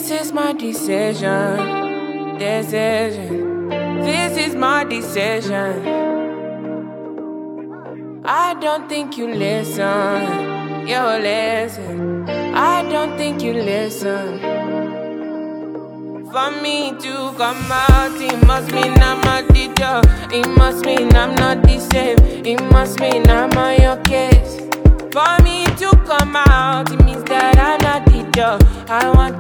This is my decision. This is my decision. I don't think you listen. You listen. I don't think you listen. For me to come out, it must mean I'm a teacher. It must mean I'm not the same. It must mean I'm on your case. For me to come out, it means that I'm not the teacher. I want